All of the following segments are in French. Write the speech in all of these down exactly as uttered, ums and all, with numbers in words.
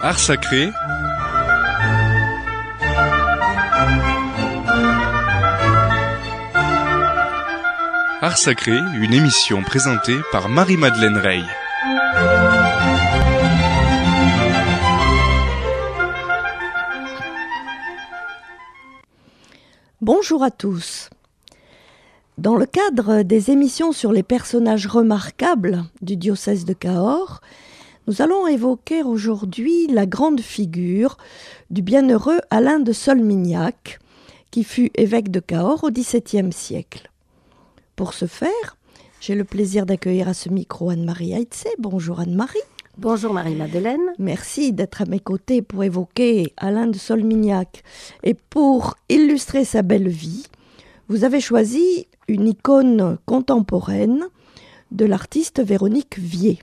Art sacré. Art sacré, une émission présentée par Marie-Madeleine Rey. Bonjour à tous. Dans le cadre des émissions sur les personnages remarquables du diocèse de Cahors, nous allons évoquer aujourd'hui la grande figure du bienheureux Alain de Solmignac, qui fut évêque de Cahors au dix-septième siècle. Pour ce faire, j'ai le plaisir d'accueillir à ce micro Anne-Marie Aïtsé. Bonjour Anne-Marie. Bonjour Marie-Madeleine. Merci d'être à mes côtés pour évoquer Alain de Solmignac. Et pour illustrer sa belle vie, vous avez choisi une icône contemporaine de l'artiste Véronique Vier.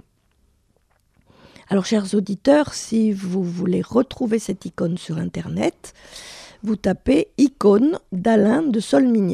Alors, chers auditeurs, si vous voulez retrouver cette icône sur Internet, vous tapez « icône d'Alain de Solmignac ».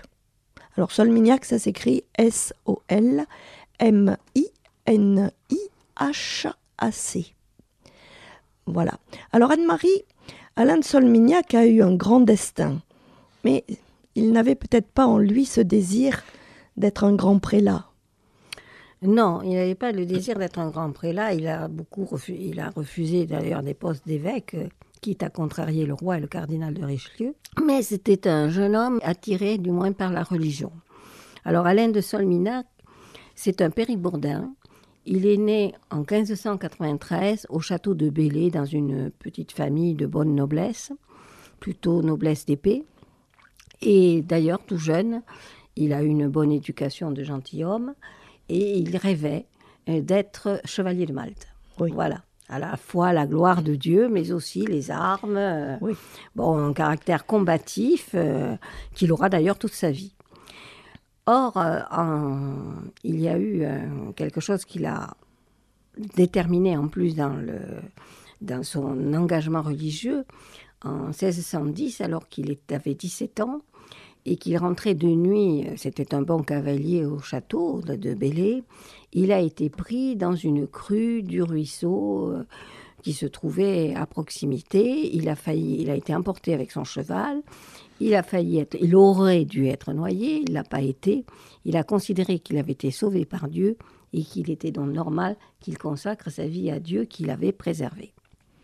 Alors, Solmignac, ça s'écrit S O L M I N I H A C. Voilà. Alors, Anne-Marie, Alain de Solmignac a eu un grand destin, mais il n'avait peut-être pas en lui ce désir d'être un grand prélat. Non, il n'avait pas le désir d'être un grand prélat. Il a beaucoup refusé, il a refusé d'ailleurs des postes d'évêque, quitte à contrarier le roi et le cardinal de Richelieu. Mais c'était un jeune homme attiré du moins par la religion. Alors Alain de Solmignac, c'est un péribourdin. Il est né en quinze cent quatre-vingt-treize au château de Belley dans une petite famille de bonne noblesse, plutôt noblesse d'épée. Et d'ailleurs, tout jeune, il a eu une bonne éducation de gentilhomme. Et il rêvait d'être chevalier de Malte. Oui. Voilà. À la fois la gloire de Dieu, mais aussi les armes. Euh, oui. Bon, un caractère combatif euh, qu'il aura d'ailleurs toute sa vie. Or, euh, en, il y a eu euh, quelque chose qui l'a déterminé en plus dans, le, dans son engagement religieux. En seize cent dix, alors qu'il avait dix-sept ans, et qu'il rentrait de nuit, c'était un bon cavalier au château de Belley, il a été pris dans une crue du ruisseau euh, qui se trouvait à proximité. Il a failli, il a été emporté avec son cheval. Il a failli être, il aurait dû être noyé, il l'a pas été. Il a considéré qu'il avait été sauvé par Dieu et qu'il était donc normal qu'il consacre sa vie à Dieu qu'il avait préservé.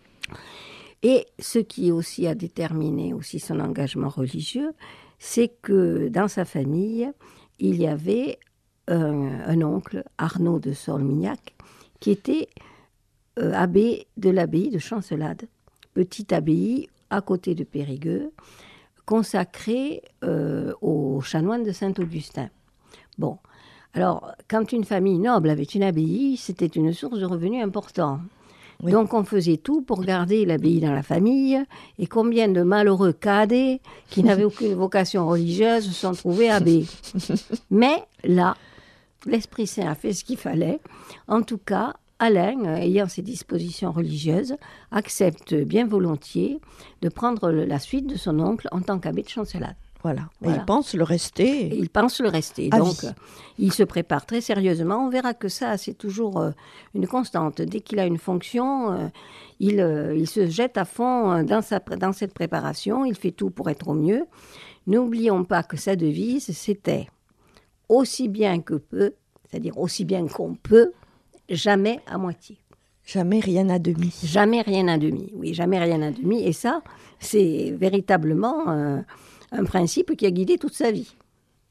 Et ce qui aussi a déterminé aussi son engagement religieux, c'est que dans sa famille, il y avait un, un oncle, Arnaud de Solmignac, qui était euh, abbé de l'abbaye de Chancelade, petite abbaye à côté de Périgueux, consacrée euh, aux chanoines de Saint-Augustin. Bon, alors, quand une famille noble avait une abbaye, c'était une source de revenus importante. Oui. Donc, on faisait tout pour garder l'abbaye dans la famille. Et combien de malheureux cadets qui n'avaient aucune vocation religieuse se sont trouvés abbés. Mais là, l'Esprit Saint a fait ce qu'il fallait. En tout cas, Alain, ayant ses dispositions religieuses, accepte bien volontiers de prendre la suite de son oncle en tant qu'abbé de Chancelade. Voilà. Voilà. Et il pense le rester. Et il pense le rester. À Donc, vie. Il se prépare très sérieusement. On verra que ça, c'est toujours euh, une constante. Dès qu'il a une fonction, euh, il, euh, il se jette à fond dans, sa, dans cette préparation. Il fait tout pour être au mieux. N'oublions pas que sa devise, c'était aussi bien que peu, c'est-à-dire aussi bien qu'on peut, jamais à moitié. Jamais rien à demi. Jamais rien à demi. Oui, jamais rien à demi. Et ça, c'est véritablement euh, un principe qui a guidé toute sa vie.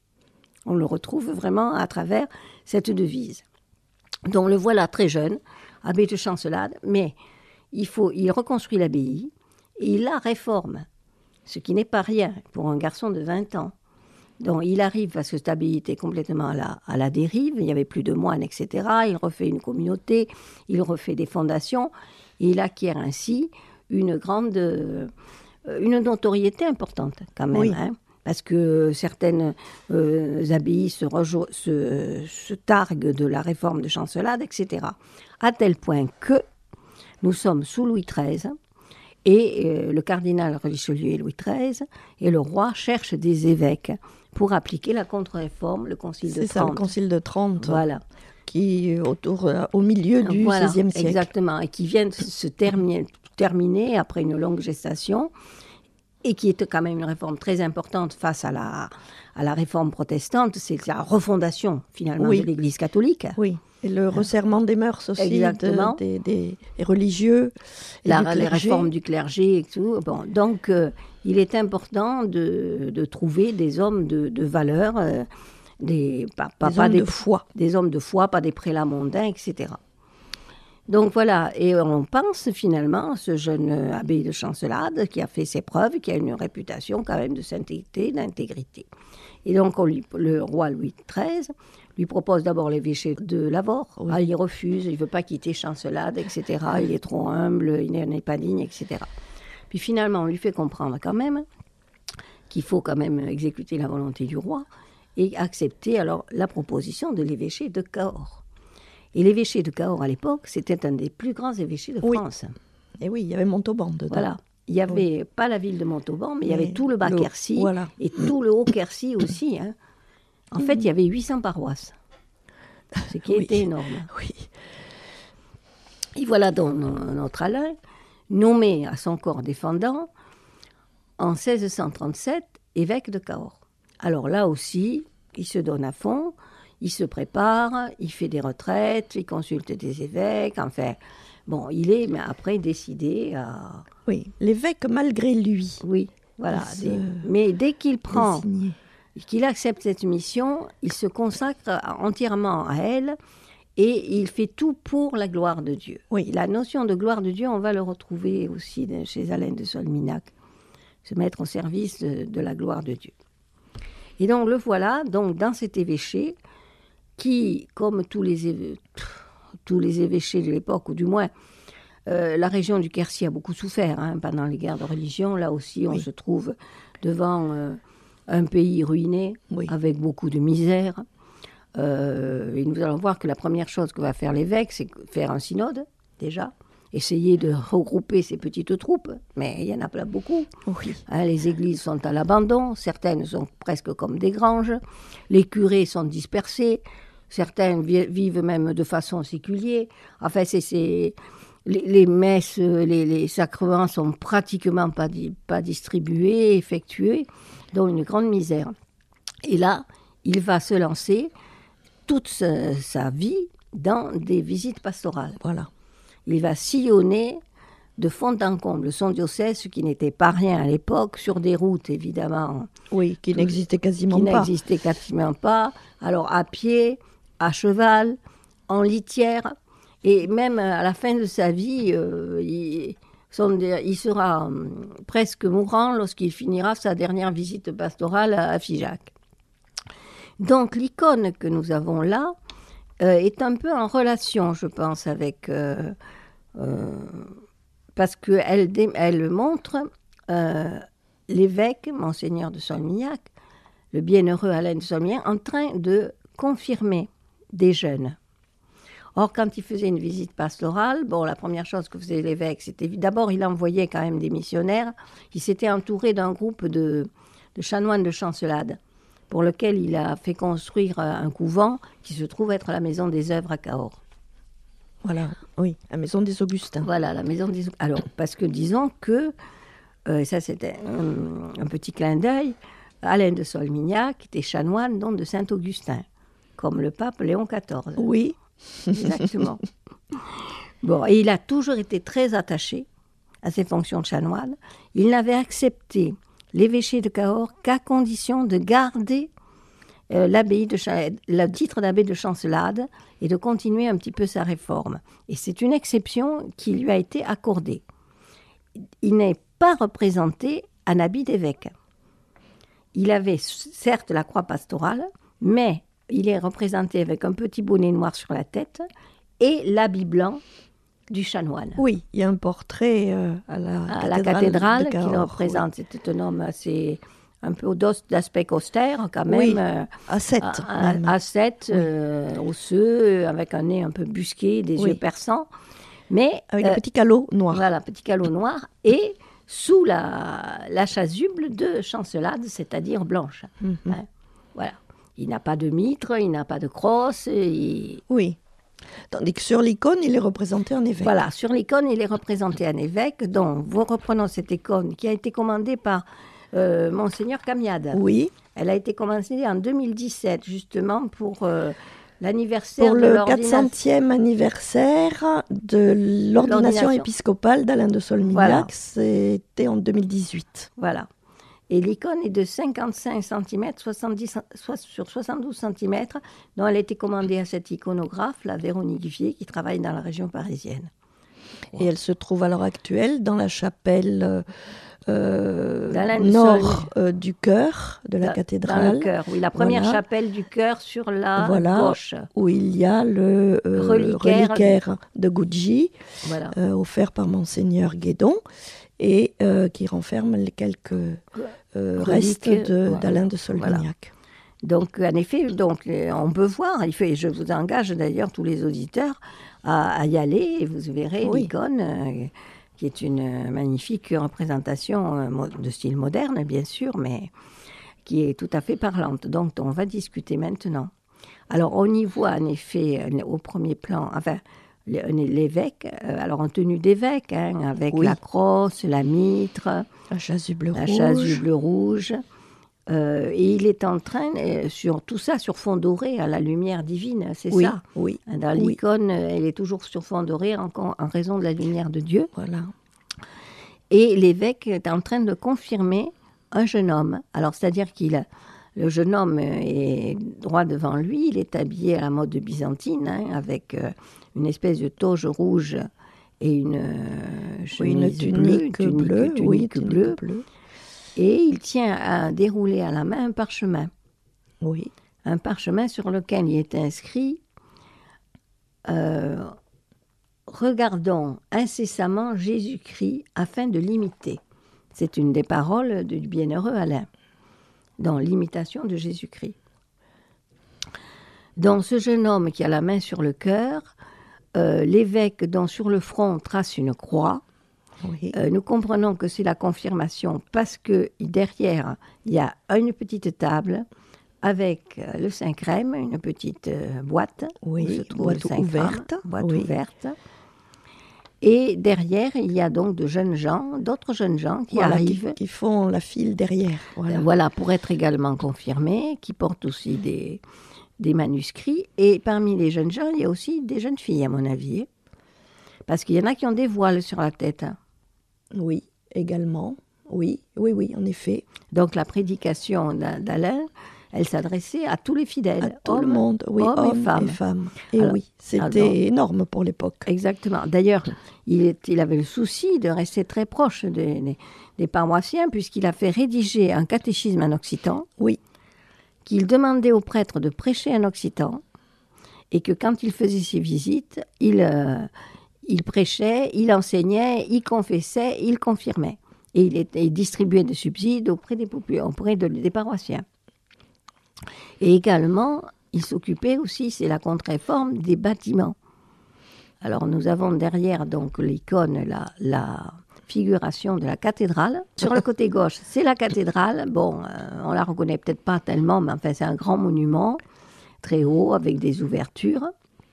On le retrouve vraiment à travers cette devise. Donc le voilà très jeune, abbé de Chancelade, mais il, faut, il reconstruit l'abbaye et il la réforme, ce qui n'est pas rien pour un garçon de vingt ans. Donc il arrive, parce que cette abbaye était complètement à la, à la dérive, il n'y avait plus de moines, et cetera. Il refait une communauté, il refait des fondations, et il acquiert ainsi une grande, euh, une notoriété importante quand même. Oui. Hein, parce que certaines euh, abbayes se, rejo- se, se targuent de la réforme de Chancelade, et cetera. À tel point que nous sommes sous Louis treize, et euh, le cardinal Richelieu et Louis treize, et le roi cherchent des évêques pour appliquer la contre-réforme, le concile de C'est Trente. ça, le concile de Trente. Voilà. Qui, autour, au milieu du voilà, seizième siècle. Exactement, et qui vient de se terminer, terminée après une longue gestation, et qui était quand même une réforme très importante face à la, à la réforme protestante, c'est la refondation finalement oui. de l'Église catholique. Oui, et le resserrement des mœurs aussi, Exactement. De, des, des, des religieux, et la, du clergé. Les réformes du clergé et tout. Bon, donc, euh, il est important de, de trouver des hommes de, de valeur, euh, des, pas, pas, des pas hommes des, de foi. Des hommes de foi, pas des prélats mondains, et cetera. Donc voilà, et on pense finalement à ce jeune abbé de Chancelade qui a fait ses preuves, qui a une réputation quand même de sainteté, d'intégrité. Et donc on lui, le roi Louis treize lui propose d'abord l'évêché de Lavaur. Oui. Ah, il refuse, il ne veut pas quitter Chancelade, et cetera. Il est trop humble, il n'est pas digne, et cetera. Puis finalement, on lui fait comprendre quand même qu'il faut quand même exécuter la volonté du roi et accepter alors la proposition de l'évêché de Cahors. Et l'évêché de Cahors, à l'époque, c'était un des plus grands évêchés de oui. France. Et oui, il y avait Montauban dedans. Voilà. Il n'y avait oui. pas la ville de Montauban, mais, mais il y avait tout le Bas-Quercy le... voilà. et tout le Haut-Quercy aussi. Hein. En mmh. fait, il y avait huit cents paroisses, ce qui oui. était énorme. Oui. Et voilà donc notre Alain, nommé à son corps défendant en seize cent trente-sept évêque de Cahors. Alors là aussi, il se donne à fond. Il se prépare, il fait des retraites, il consulte des évêques, enfin, bon, il est mais après décidé à... Oui, l'évêque malgré lui. Oui, voilà. Des... Mais dès qu'il prend, désigné. qu'il accepte cette mission, il se consacre entièrement à elle et il fait tout pour la gloire de Dieu. Oui. La notion de gloire de Dieu, on va le retrouver aussi chez Alain de Solminac, se mettre au service de, de la gloire de Dieu. Et donc le voilà, donc dans cet évêché, qui, comme tous les, éve... tous les évêchés de l'époque, ou du moins, euh, la région du Quercy a beaucoup souffert hein, pendant les guerres de religion. Là aussi, on oui. se trouve devant euh, un pays ruiné, oui. avec beaucoup de misère. Euh, et nous allons voir que la première chose que va faire l'évêque, c'est faire un synode, déjà. Essayer de regrouper ces petites troupes, mais il y en a pas beaucoup. Oui. Hein, les églises sont à l'abandon, certaines sont presque comme des granges, les curés sont dispersés, certains vivent même de façon séculière. Enfin, c'est, c'est, les, les messes, les, les sacrements sont pratiquement pas, di, pas distribués, effectués, donc une grande misère. Et là, il va se lancer toute sa, sa vie dans des visites pastorales. Voilà. Il va sillonner de fond en comble son diocèse, ce qui n'était pas rien à l'époque, sur des routes évidemment. Oui, qui n'existaient quasiment qui pas. Qui n'existaient quasiment pas. Alors à pied, à cheval, en litière. Et même à la fin de sa vie, euh, il, son, il sera euh, presque mourant lorsqu'il finira sa dernière visite pastorale à, à Figeac. Donc l'icône que nous avons là euh, est un peu en relation, je pense, avec... Euh, euh, parce qu'elle elle montre euh, l'évêque, Monseigneur de Solmignac, le bienheureux Alain de Solmignac, en train de confirmer des jeunes. Or, quand il faisait une visite pastorale, bon, la première chose que faisait l'évêque, c'était d'abord, il envoyait quand même des missionnaires. Il s'était entouré d'un groupe de, de chanoines de Chancelade, pour lequel il a fait construire un couvent qui se trouve être la maison des œuvres à Cahors. Voilà, oui, la maison des Augustins. Voilà, la maison des... Alors, parce que disons que, euh, ça c'était un, un petit clin d'œil, Alain de Solmignac était chanoine donc de Saint-Augustin, comme le pape Léon quatorze. Oui. Exactement. Bon, et il a toujours été très attaché à ses fonctions de chanoine. Il n'avait accepté l'évêché de Cahors qu'à condition de garder euh, l'abbaye de Ch- le titre d'abbé de Chancelade et de continuer un petit peu sa réforme. Et c'est une exception qui lui a été accordée. Il n'est pas représenté en habit d'évêque. Il avait certes la croix pastorale, mais il est représenté avec un petit bonnet noir sur la tête et l'habit blanc du chanoine. Oui, il y a un portrait euh, à la à cathédrale, la cathédrale qui le Oui. représente. C'était un homme assez, un peu d'aspect austère quand même. Oui, euh, à sept. À, à, à sept, oui. euh, osseux, avec un nez un peu busqué, des oui. yeux perçants. Mais, avec euh, un petit calot noir. Voilà, petit calot noir. Et sous la, la chasuble de Chancelade, c'est-à-dire blanche. Mm-hmm. Hein, voilà. Il n'a pas de mitre, il n'a pas de crosse. Il... Oui. Tandis que sur l'icône, il est représenté un évêque. Voilà, sur l'icône, il est représenté un évêque. Donc, vous reprenons cette icône qui a été commandée par euh, Monseigneur Camiade. Oui. Elle a été commandée en deux mille dix-sept, justement, pour euh, l'anniversaire Pour de le l'ordination. quatre centième anniversaire de l'ordination L'ordination. épiscopale d'Alain de Solmignac. Voilà. C'était en deux mille dix-huit. Voilà. Et l'icône est de cinquante-cinq centimètres soixante-dix, so- sur soixante-douze centimètres, dont elle a été commandée à cette iconographe, la Véronique Vier, qui travaille dans la région parisienne. Et elle se trouve à l'heure actuelle dans la chapelle euh, euh, D'Alain de nord Solmignac. euh, du chœur de la Dans- cathédrale. Dans le chœur, oui, la première Voilà. chapelle du chœur sur la Voilà. gauche. Où il y a le euh, Reliquaire. reliquaire de Gucci, Voilà. euh, offert par Monseigneur Guédon, et euh, qui renferme les quelques euh, restes Reliques, de- voilà. d'Alain de Solmignac. Donc, en effet, donc, euh, on peut voir, il fait, je vous engage d'ailleurs tous les auditeurs à, à y aller, et vous verrez Oui. l'icône, euh, qui est une euh, magnifique représentation euh, mo- de style moderne, bien sûr, mais qui est tout à fait parlante. Donc, on va discuter maintenant. Alors, on y voit en effet, euh, au premier plan, enfin, le- l'évêque, euh, alors en tenue d'évêque, hein, avec Oui. la crosse, la mitre, La chasuble la rouge. chasuble rouge. Euh, et il est en train, euh, sur tout ça, sur fond doré, à la lumière divine, c'est Oui, ça. oui, Dans oui. l'icône, euh, elle est toujours sur fond doré en, con- en raison de la lumière de Dieu. Voilà. Et l'évêque est en train de confirmer un jeune homme. Alors, c'est-à-dire qu'il, le jeune homme est droit devant lui, il est habillé à la mode byzantine, hein, avec euh, une espèce de toge rouge et une euh, Oui, une chemise bleue, tunique une tunique- bleue. oui, tunique tunique bleue. bleue. Et il tient à dérouler à la main un parchemin. Oui. Un parchemin sur lequel il est inscrit euh, Regardons incessamment Jésus-Christ afin de l'imiter. C'est une des paroles du bienheureux Alain, dans l'imitation de Jésus-Christ. Dans ce jeune homme qui a la main sur le cœur, euh, l'évêque dont sur le front trace une croix. Oui. Euh, nous comprenons que c'est la confirmation parce que derrière, il y a une petite table avec euh, le Saint-Crème, une petite euh, boîte. Oui, où se trouve boîte le Saint-Crème, ouverte, Boîte oui. ouverte. Et derrière, il y a donc de jeunes gens, d'autres jeunes gens qui Voilà, qui, arrivent, qui font la file derrière. Voilà. euh, voilà, pour être également confirmés, qui portent aussi des, des manuscrits. Et parmi les jeunes gens, il y a aussi des jeunes filles, à mon avis. Parce qu'il y en a qui ont des voiles sur la tête. hein. Oui, également. Oui, oui, oui, en effet. Donc la prédication d'A- d'Alain, elle s'adressait à tous les fidèles, À tout hommes, le monde, oui, hommes hommes et femmes. et femmes. Et Alors- oui, c'était alors- énorme pour l'époque. Exactement. D'ailleurs, il, est- il avait le souci de rester très proche des, des- des paroissiens, puisqu'il a fait rédiger un catéchisme en occitan, Oui, qu'il demandait aux prêtres de prêcher en occitan, et que quand il faisait ses visites, il, euh, il prêchait, il enseignait, il confessait, il confirmait. Et il, était, il distribuait des subsides auprès des, popul- auprès de- des paroissiens. Et également, il s'occupait aussi, c'est la contre-réforme, des bâtiments. Alors nous avons derrière donc l'icône, la, la figuration de la cathédrale. Sur le côté gauche, c'est la cathédrale. Bon, euh, on la reconnaît peut-être pas tellement, mais enfin c'est un grand monument, très haut, avec des ouvertures.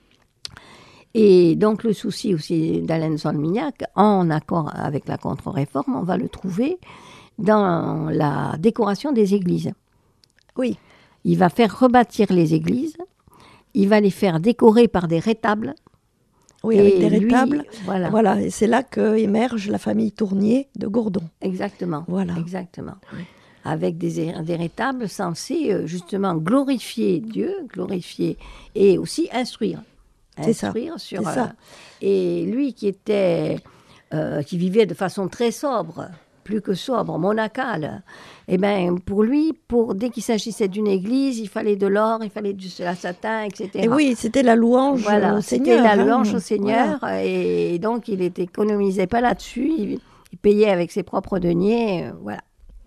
Et donc le souci aussi d'Alain de Solmignac, en accord avec la contre-réforme, on va le trouver dans la décoration des églises. oui, Il va faire rebâtir les églises, il va les faire décorer par des rétables. oui, Et avec des lui, rétables. voilà. Voilà, et c'est là qu'émerge la famille Tournier de Gourdon. Exactement. Voilà. Exactement. Avec des, des rétables censés euh, justement glorifier Dieu, glorifier et aussi instruire. C'est ça, Instruire sur. c'est ça. Et lui qui était, euh, qui vivait de façon très sobre, plus que sobre, monacale. Eh ben pour lui, pour dès qu'il s'agissait d'une église, il fallait de l'or, il fallait du la satin, et cetera. Et oui, c'était la louange Voilà, au c'était Seigneur. la hein. louange au Seigneur, Voilà. et donc il n'économisait pas là-dessus, il, il payait avec ses propres deniers, euh, voilà.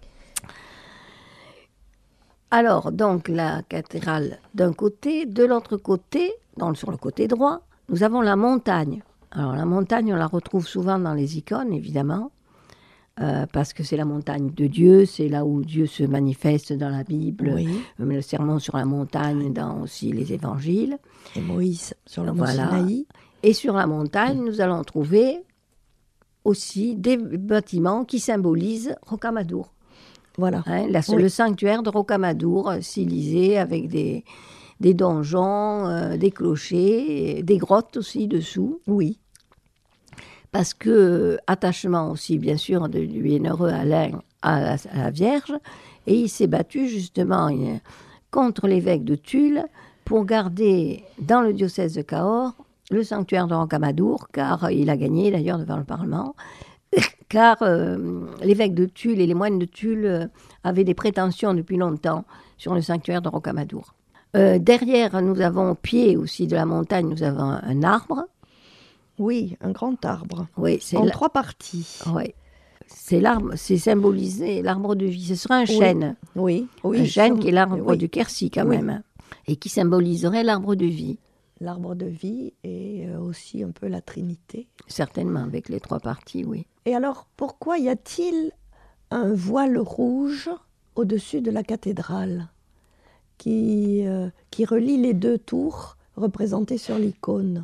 Alors, donc, la cathédrale d'un côté, de l'autre côté, dans, sur le côté droit, nous avons la montagne. Alors, la montagne, on la retrouve souvent dans les icônes, évidemment, euh, parce que c'est la montagne de Dieu, c'est là où Dieu se manifeste dans la Bible, Oui. euh, le sermon sur la montagne, dans aussi les évangiles. Et Moïse sur le mont Voilà. Sinaï. Et sur la montagne, nous allons trouver aussi des bâtiments qui symbolisent Rocamadour. Voilà. Hein, la- Oui. Le sanctuaire de Rocamadour, euh, stylisé avec des, des donjons, euh, des clochers, et des grottes aussi dessous. Oui. Parce que, euh, attachement aussi, bien sûr, de- du bienheureux Alain à la, à la Vierge. Et il s'est battu justement euh, contre l'évêque de Tulle pour garder dans le diocèse de Cahors le sanctuaire de Rocamadour, car il a gagné d'ailleurs devant le Parlement, car euh, l'évêque de Tulle et les moines de Tulle euh, avaient des prétentions depuis longtemps sur le sanctuaire de Rocamadour. Euh, derrière, nous avons au pied aussi de la montagne, nous avons un, un arbre. Oui, un grand arbre. Oui, c'est En la- trois parties. ouais. C'est l'arbre, c'est symbolisé l'arbre de vie. Ce sera un Oui. chêne, Oui, oui. un chêne sûrement. qui est l'arbre Oui. du Quercy quand Oui. même, et qui symboliserait l'arbre de vie, L'arbre de vie et euh, aussi un peu la Trinité. certainement avec les trois parties, oui. Et alors, pourquoi y a-t-il un voile rouge au-dessus de la cathédrale qui, euh, qui relie les deux tours représentées sur l'icône?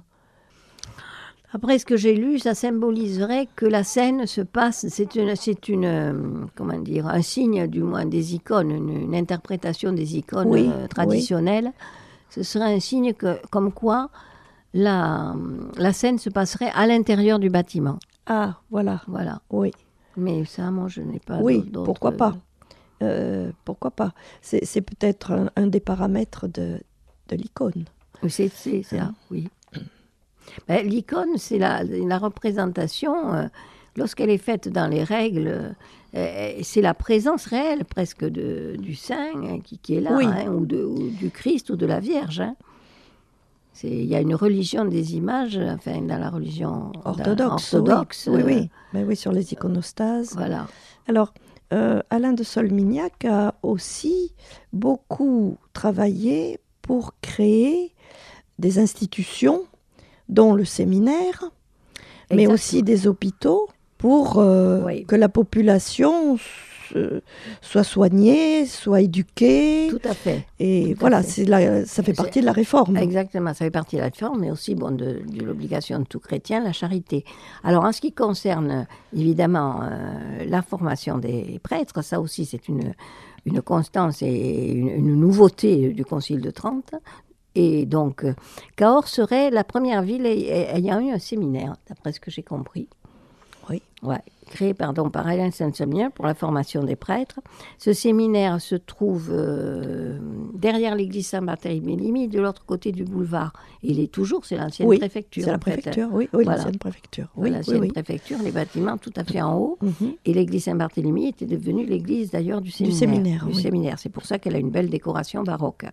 Après ce que j'ai lu, ça symboliserait que la scène se passe, c'est une, c'est une, euh, comment dire, un signe du moins des icônes, une, une interprétation des icônes Oui, euh, traditionnelles. Ce serait un signe que, comme quoi la, la scène se passerait à l'intérieur du bâtiment. Ah, voilà. Voilà. Oui, Mais ça, moi, je n'ai pas oui, d'autres... pourquoi pas. Euh, pourquoi pas. C'est, c'est peut-être un, un des paramètres de, de l'icône. C'est, c'est ça, oui. Ben, l'icône, c'est la, la représentation, euh, lorsqu'elle est faite dans les règles, euh, c'est la présence réelle presque de, du saint hein, qui, qui est là, Oui. hein, ou, de, ou du Christ ou de la Vierge. hein. C'est- Il y a une religion des images, enfin dans la religion Orthodoxe. orthodoxe, Oui, oui, euh, oui. Mais oui, sur les iconostases. Voilà. Alors, euh, Alain de Solmignac a aussi beaucoup travaillé pour créer des institutions, dont le séminaire, mais Exactement. aussi des hôpitaux, pour euh, Oui. que la population se- soit soignée, soit éduquée. Tout à fait. Et tout à voilà, fait. c'est la- ça fait C'est- partie de la réforme. Exactement, ça fait partie de la réforme, mais aussi bon, de, de l'obligation de tout chrétien, la charité. Alors, en ce qui concerne, évidemment, euh, la formation des prêtres, ça aussi, c'est une, une constance et une, une nouveauté du Concile de Trente. Et donc, euh, Cahors serait la première ville ay- ay- ayant eu un séminaire, d'après ce que j'ai compris. Oui. Ouais, créé pardon, par Alain Saint-Sommier pour la formation des prêtres. Ce séminaire se trouve euh, derrière l'église Saint-Barthélemy, de l'autre côté du boulevard. Et il est toujours, c'est l'ancienne Oui, préfecture. C'est la en fait. préfecture, oui, oui Voilà. l'ancienne préfecture. Oui, Voilà, oui, l'ancienne oui. préfecture, les bâtiments tout à fait en haut. Mhm. Et l'église Saint-Barthélemy était devenue l'église d'ailleurs du séminaire. séminaire, du oui. séminaire. C'est pour ça qu'elle a une belle décoration baroque.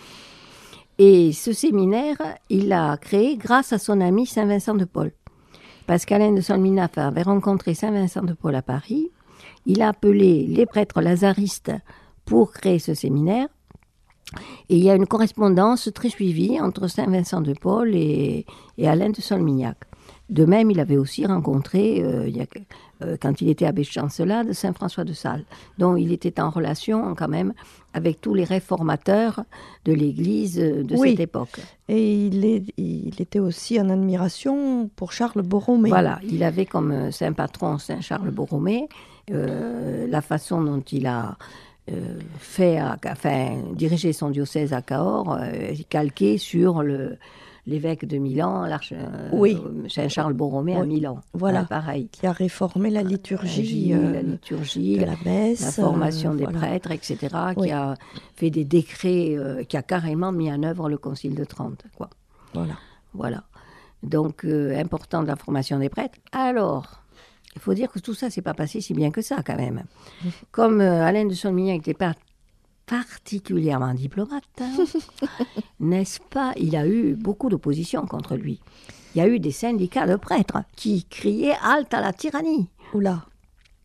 Et ce séminaire, il l'a créé grâce à son ami Saint Vincent de Paul. Parce qu'Alain de Solmignac avait rencontré Saint Vincent de Paul à Paris. Il a appelé les prêtres lazaristes pour créer ce séminaire. Et il y a une correspondance très suivie entre Saint Vincent de Paul et, et Alain de Solmignac. De même, il avait aussi rencontré, euh, il y a, euh, quand il était abbé de Chancelade, Saint François de Sales, dont il était en relation quand même avec tous les réformateurs de l'Église de Oui. cette époque. Et il, est, il était aussi en admiration pour Charles Borromée. Voilà, il avait comme euh, saint patron Saint Charles Borromée, euh, la façon dont il a euh, fait, à- enfin, dirigé son diocèse à Cahors, euh, calqué sur le, l'évêque de Milan, l'arch, euh, Oui. Saint Charles Borromée à Oui. Milan. Voilà. Hein, pareil. Qui a réformé la liturgie, euh, la liturgie, de la, la messe. la formation euh, des voilà. prêtres, et cetera, Oui. qui a fait des décrets, euh, qui a carrément mis en œuvre le Concile de Trente, quoi. Voilà. Voilà. Donc, euh, important de la formation des prêtres. Alors, il faut dire que tout ça, c'est pas passé si bien que ça, quand même. Comme euh, Alain de Solmignac n'était pas particulièrement diplomate, hein, n'est-ce pas? Il a eu beaucoup d'opposition contre lui. Il y a eu des syndicats de prêtres qui criaient « Halte à la tyrannie !» Oula.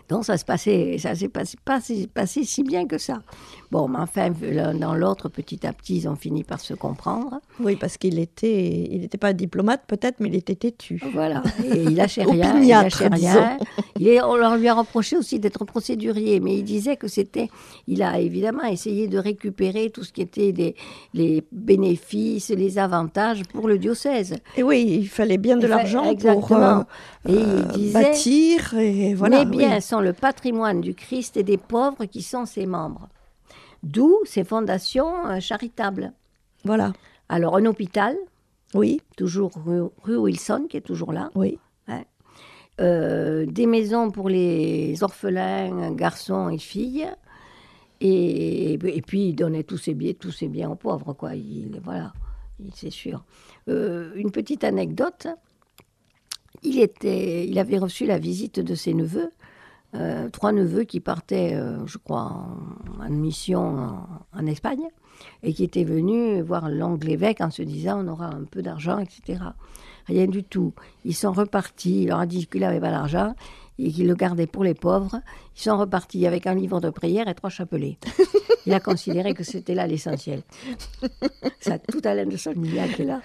Donc ça se passait, ça s'est passé, pas si- passé si bien que ça. Bon, mais enfin, l'un dans l'autre, petit à petit, ils ont fini par se comprendre. Oui, parce qu'il était, il n'était pas diplomate peut-être, mais il était têtu. Voilà, et il lâchait rien, il Opiniâtre, lâchait rien. Il est, on leur lui a reproché aussi d'être procédurier, mais il disait que c'était, il a évidemment essayé de récupérer tout ce qui était des, les bénéfices, les avantages pour le diocèse. Et oui, il fallait bien de Il fa- l'argent pour exactement. euh, Et il euh, disait, bâtir, et voilà. mes biens oui. sont le patrimoine du Christ et des pauvres qui sont ses membres. D'où ces fondations euh, charitables. Voilà, Alors, un hôpital, oui, toujours rue, rue Wilson, qui est toujours là. oui. Hein. Euh, des maisons pour les orphelins, garçons et filles. Et, et puis, il donnait tous ses biens, tous ses biens aux pauvres, quoi. Il, voilà, il- c'est sûr. Euh, une petite anecdote. Il, était, il avait reçu la visite de ses neveux, euh, trois neveux qui partaient, euh, je crois, en, en mission en, en Espagne, et qui étaient venus voir l'oncle évêque en se disant on aura un peu d'argent, et cetera. Rien du tout. Ils sont repartis, il leur a dit qu'il n'avait pas d'argent et qu'il le gardait pour les pauvres. Ils sont repartis avec un livre de prière et trois chapelets. Il a considéré que c'était là l'essentiel. Ça, tout Alain de Solmilhac est là.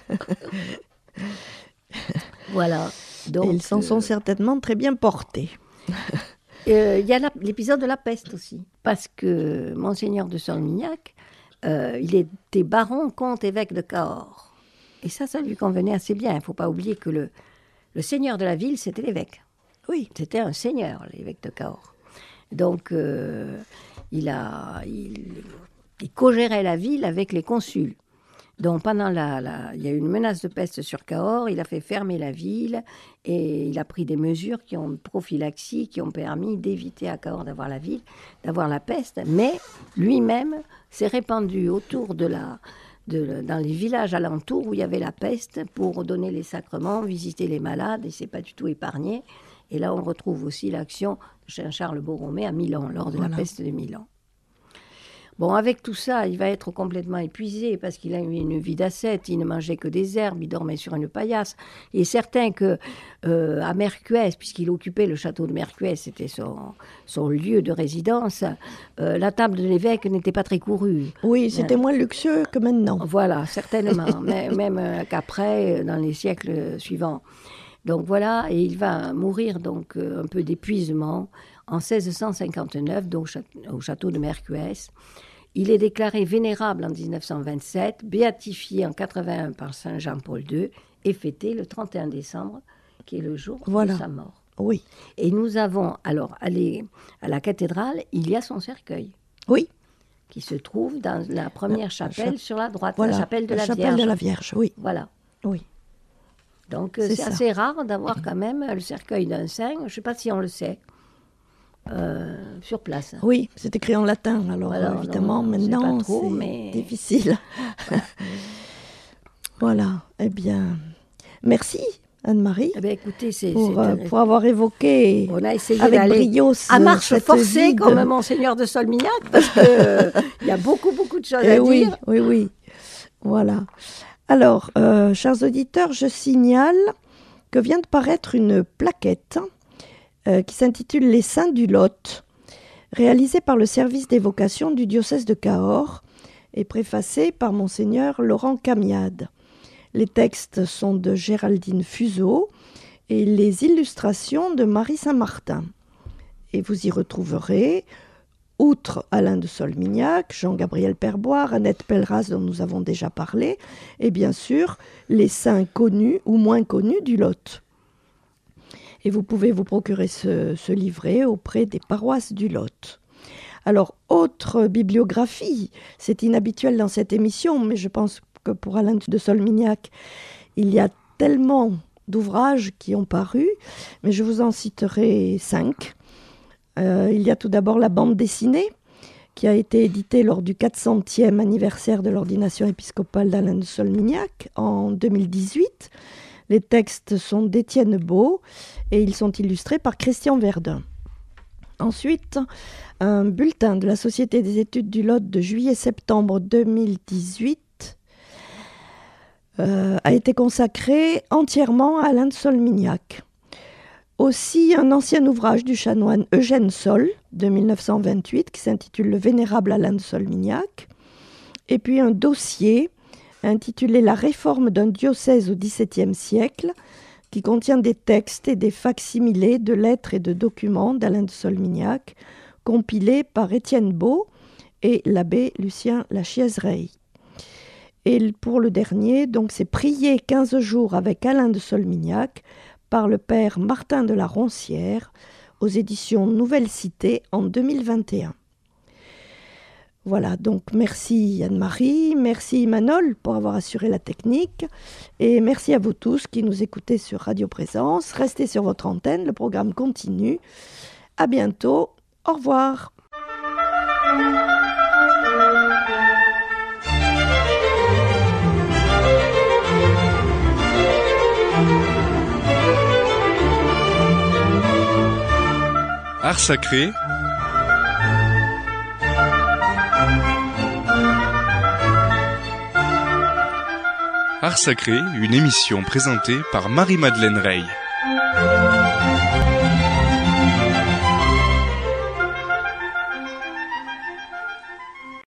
Voilà. Donc, Et ils s'en sont euh, certainement très bien portés. Il euh, y a la, l'épisode de la peste aussi, parce que Monseigneur de Solmignac, euh, il était baron, comte, évêque de Cahors. Et ça, ça lui convenait assez bien. Il ne faut pas oublier que le, le seigneur de la ville, c'était l'évêque. Oui, C'était un seigneur, l'évêque de Cahors. Donc, euh, il, a, il, il co-gérait la ville avec les consuls. Donc, pendant la, la, il y a eu une menace de peste sur Cahors, il a fait fermer la ville et il a pris des mesures qui ont prophylaxie, qui ont permis d'éviter à Cahors d'avoir la ville, d'avoir la peste. Mais lui-même s'est répandu autour de la, de, dans les villages alentours où il y avait la peste pour donner les sacrements, visiter les malades, et c'est pas du tout épargné. Et là, on retrouve aussi l'action de Saint Charles Borromée à Milan, lors de Voilà. la peste de Milan. Bon, avec tout ça, il va être complètement épuisé parce qu'il a eu une vie d'ascète, il ne mangeait que des herbes, il dormait sur une paillasse. Il est certain que euh, à Mercuès, puisqu'il occupait le château de Mercuès, c'était son, son lieu de résidence, euh, la table de l'évêque n'était pas très courue. oui, c'était Euh, moins luxueux que maintenant. Voilà, certainement, mais, même euh, qu'après, euh, dans les siècles suivants. Donc voilà, et il va mourir donc euh, un peu d'épuisement en seize cent cinquante-neuf, donc cha- au château de Mercuès. Il est déclaré vénérable en dix-neuf cent vingt-sept, béatifié en quatre-vingt-un par Saint Jean-Paul deux et fêté le trente et un décembre, qui est le jour Voilà. de sa mort. Oui, Et nous avons, alors, allé à la cathédrale, il y a son cercueil, oui, qui se trouve dans la première chapelle chap- sur la droite, voilà. la chapelle de la, chapelle Vierge. de la Vierge, oui, Voilà. oui. Donc euh, C'est c'est ça. assez rare d'avoir quand même le cercueil d'un saint, je ne sais pas si on le sait, euh, sur place. Oui, c'est écrit en latin, alors Voilà, euh, évidemment, non, on sait maintenant, pas trop, c'est mais- difficile. Voilà, eh bien, merci Anne-Marie Eh bien, écoutez, c'est, pour, c'est euh, un- pour avoir évoqué on a essayé avec d'aller brio ce- à marche cette forcée vie de- comme Monseigneur de Solmignac, parce qu'il y a beaucoup, beaucoup de choses Eh à oui, dire. oui, oui. Voilà. Alors, euh, chers auditeurs, je signale que vient de paraître une plaquette euh, qui s'intitule Les Saints du Lot, réalisée par le service d'évocation du diocèse de Cahors et préfacée par Monseigneur Laurent Camiade. Les textes sont de Géraldine Fuseau et les illustrations de Marie Saint-Martin. Et vous y retrouverez, outre Alain de Solmignac, Jean-Gabriel Perboire, Annette Pelleras dont nous avons déjà parlé, et bien sûr les saints connus ou moins connus du Lot. Et vous pouvez vous procurer ce, ce livret auprès des paroisses du Lot. Alors, autre bibliographie, c'est inhabituel dans cette émission, mais je pense que pour Alain de Solmignac, il y a tellement d'ouvrages qui ont paru, mais je vous en citerai cinq. Euh, il y a tout d'abord la bande dessinée, qui a été éditée lors du quatre centième anniversaire de l'ordination épiscopale d'Alain de Solmignac en deux mille dix-huit. Les textes sont d'Étienne Beau et ils sont illustrés par Christian Verdun. Ensuite, un bulletin de la Société des études du Lot de juillet-septembre deux mille dix-huit euh, a été consacré entièrement à Alain de Solmignac. Aussi un ancien ouvrage du chanoine Eugène Sol de mille neuf cent vingt-huit qui s'intitule Le Vénérable Alain de Solmignac. Et puis un dossier intitulé La réforme d'un diocèse au dix-septième siècle qui contient des textes et des facsimilés de lettres et de documents d'Alain de Solmignac compilés par Étienne Beau et l'abbé Lucien Lachiaisereille. Et pour le dernier, donc, c'est Prier quinze jours avec Alain de Solmignac par le père Martin de la Roncière aux éditions Nouvelle Cité en deux mille vingt et un. Voilà, donc merci Anne-Marie, merci Manol pour avoir assuré la technique et merci à vous tous qui nous écoutez sur Radio Présence. Restez sur votre antenne, le programme continue. À bientôt, au revoir. Art sacré. Art sacré, une émission présentée par Marie-Madeleine Rey.